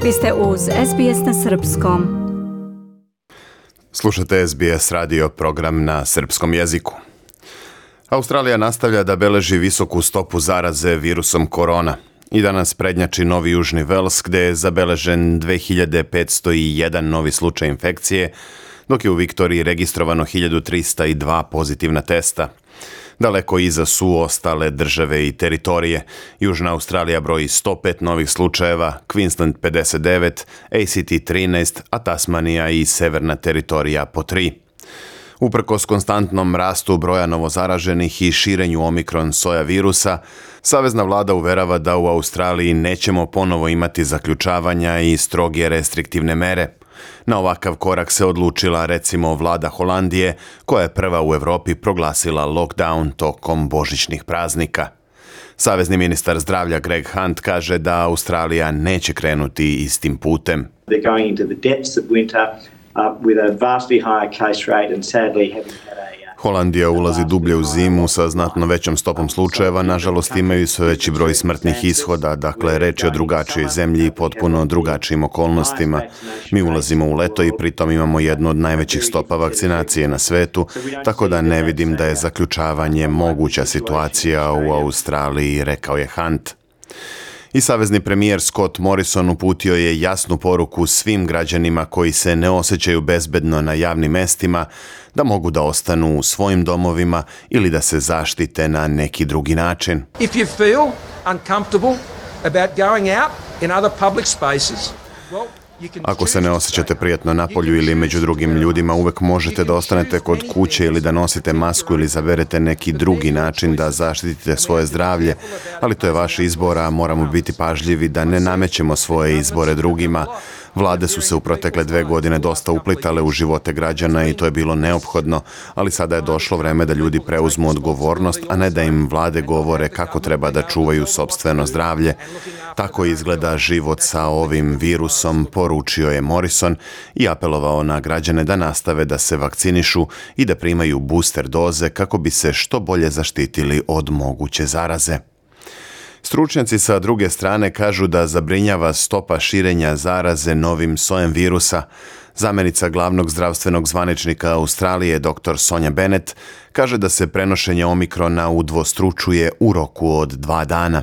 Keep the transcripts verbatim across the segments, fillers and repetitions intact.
Vi ste uz S B S na srpskom. Slušate S B S radio program na srpskom jeziku. Australija nastavlja da beleži visoku stopu zaraze virusom korona i danas prednjači Novi Južni Vels gde je zabeležen dve hiljade petsto jedan novi slučaj infekcije, dok je u Viktoriji registrovano hiljadu trista dva pozitivna testa. Daleko iza su ostale države i teritorije. Južna Australija broji sto pet novih slučajeva, Queensland pedeset devet, A C T trinaest, a Tasmanija i severna teritorija po tri. Uprkos konstantnom rastu broja novozaraženih i širenju omikron soja virusa, savezna vlada uverava da u Australiji nećemo ponovo imati zaključavanja i stroge restriktivne mere. Na ovakav korak se odlučila recimo vlada Holandije, koja je prva u Evropi proglasila lockdown tokom božićnih praznika. Savezni ministar zdravlja Greg Hunt kaže da Australija neće krenuti istim putem. They're going into the depths of winter uh, with a vastly higher case rate and sadly having had a Holandija ulazi dublje u zimu sa znatno većom stopom slučajeva, nažalost imaju sve veći broj smrtnih ishoda, dakle reč je o drugačijoj zemlji i potpuno drugačijim okolnostima. Mi ulazimo u leto i pritom imamo jednu od najvećih stopa vakcinacije na svetu, tako da ne vidim da je zaključavanje moguća situacija u Australiji, rekao je Hunt. I savezni premijer Scott Morrison uputio je jasnu poruku svim građanima koji se ne osjećaju bezbedno na javnim mestima da mogu da ostanu u svojim domovima ili da se zaštite na neki drugi način. If you feel uncomfortable about going out in other public spaces, well, Ako se ne osjećate prijatno napolju ili među drugim ljudima, uvek možete da ostanete kod kuće ili da nosite masku ili zaberete neki drugi način da zaštitite svoje zdravlje, ali to je vaš izbor, a moramo biti pažljivi da ne namećemo svoje izbore drugima. Vlade su se u protekle dve godine dosta uplitale u živote građana i to je bilo neophodno, ali sada je došlo vreme da ljudi preuzmu odgovornost, a ne da im vlade govore kako treba da čuvaju sopstveno zdravlje. Tako izgleda život sa ovim virusom, poručio je Morrison i apelovao na građane da nastave da se vakcinišu i da primaju booster doze kako bi se što bolje zaštitili od moguće zaraze. Stručnjaci sa druge strane kažu da zabrinjava stopa širenja zaraze novim sojem virusa. Zamenica glavnog zdravstvenog zvaničnika Australije, dr Sonja Bennett, kaže da se prenošenje omikrona udvostručuje u roku od dva dana.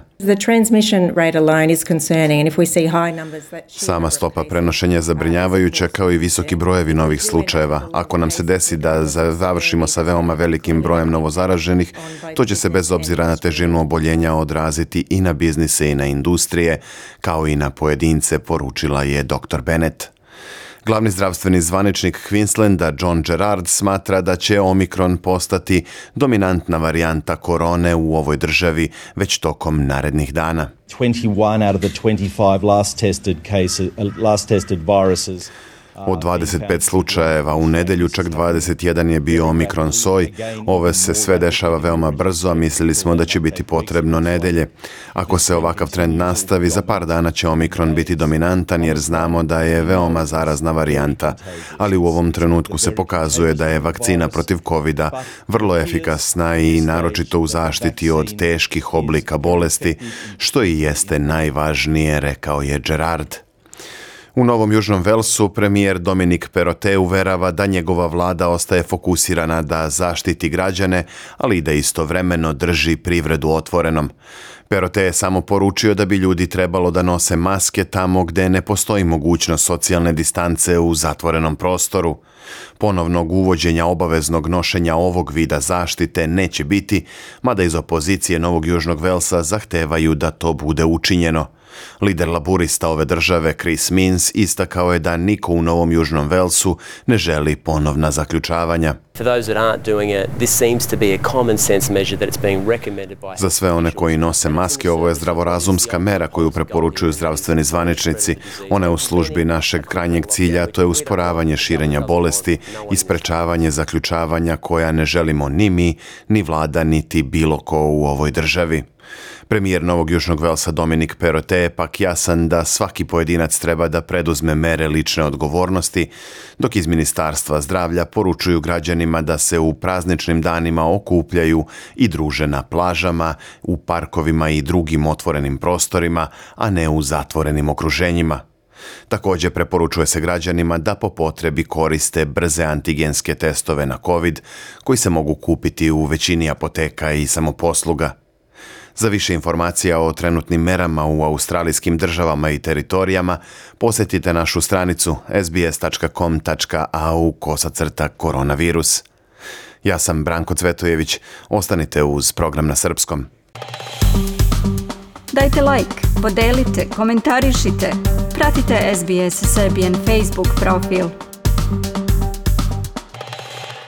Sama stopa prenošenja je zabrinjavajuća kao i visoki brojevi novih slučajeva. Ako nam se desi da završimo sa veoma velikim brojem novozaraženih, to će se bez obzira na težinu oboljenja odraziti i na biznise i na industrije, kao i na pojedince, poručila je dr Bennett. Glavni zdravstveni zvaničnik Queenslanda John Gerard smatra da će omikron postati dominantna varijanta korone u ovoj državi već tokom narednih dana. twenty-one out of the twenty-five last tested cases, last tested viruses. Od dvadeset pet slučajeva u nedelju, čak dvadeset jedan je bio omikron soj. Ovo se sve dešava veoma brzo, a mislili smo da će biti potrebno nedelje. Ako se ovakav trend nastavi, za par dana će omikron biti dominantan jer znamo da je veoma zarazna varijanta. Ali u ovom trenutku se pokazuje da je vakcina protiv kovida vrlo efikasna i naročito u zaštiti od teških oblika bolesti, što i jeste najvažnije, rekao je Gerard. U Novom Južnom Velsu premijer Dominic Perrottet uverava da njegova vlada ostaje fokusirana da zaštiti građane, ali i da istovremeno drži privredu otvorenom. Perrottet je samo poručio da bi ljudi trebalo da nose maske tamo gde ne postoji mogućnost socijalne distance u zatvorenom prostoru. Ponovnog uvođenja obaveznog nošenja ovog vida zaštite neće biti, mada iz opozicije Novog Južnog Velsa zahtevaju da to bude učinjeno. Lider laburista ove države Chris Minns istakao je da niko u Novom Južnom Velsu ne želi ponovna zaključavanja. Za sve one koji nose maske, ovo je zdravorazumska mera koju preporučuju zdravstveni zvaničnici. Ona je u službi našeg krajnjeg cilja, to je usporavanje širenja bolesti i sprečavanje zaključavanja koja ne želimo ni mi, ni vlada, niti bilo ko u ovoj državi. Premijer Novog Južnog Velsa Dominic Perrottet je pak jasan da svaki pojedinac treba da preduzme mere lične odgovornosti, dok iz Ministarstva zdravlja poručuju građanima da se u prazničnim danima okupljaju i druže na plažama, u parkovima i drugim otvorenim prostorima, a ne u zatvorenim okruženjima. Također preporučuje se građanima da po potrebi koriste brze antigenske testove na COVID koji se mogu kupiti u većini apoteka i samoposluga. Za više informacija o trenutnim merama u australijskim državama i teritorijama posjetite našu stranicu s b s dot com dot a u kosacrta koronavirus. Ja sam Branko Cvetojević. Ostanite uz program na srpskom. Dajte like, podelite, komentarišite. Pratite S B S Serbian Facebook profil.